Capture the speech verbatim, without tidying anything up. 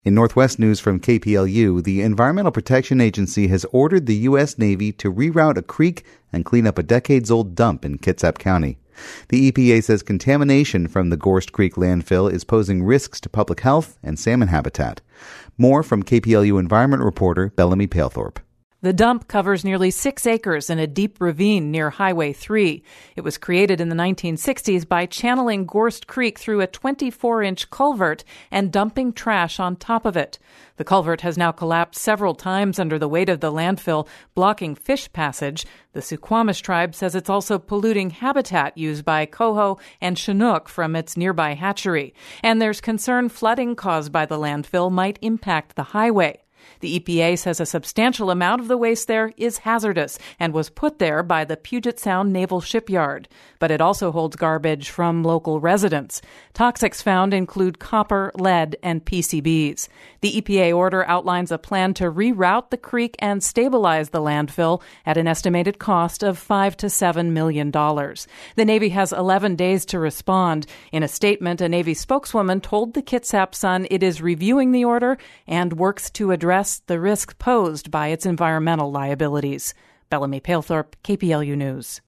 In Northwest News from K P L U, the Environmental Protection Agency has ordered the U S Navy to reroute a creek and clean up a decades-old dump in Kitsap County. The E P A says contamination from the Gorst Creek landfill is posing risks to public health and salmon habitat. More from K P L U environment reporter Bellamy Palethorpe. The dump covers nearly six acres in a deep ravine near Highway three. It was created in the nineteen sixties by channeling Gorst Creek through a twenty-four inch culvert and dumping trash on top of it. The culvert has now collapsed several times under the weight of the landfill, blocking fish passage. The Suquamish tribe says it's also polluting habitat used by coho and chinook from its nearby hatchery. And there's concern flooding caused by the landfill might impact the highway. The E P A says a substantial amount of the waste there is hazardous and was put there by the Puget Sound Naval Shipyard. But it also holds garbage from local residents. Toxics found include copper, lead, and P C Bs. The E P A order outlines a plan to reroute the creek and stabilize the landfill at an estimated cost of five to seven million dollars. The Navy has eleven days to respond. In a statement, a Navy spokeswoman told the Kitsap Sun it is reviewing the order and works to address the risk posed by its environmental liabilities. Bellamy Palethorpe, K P L U News.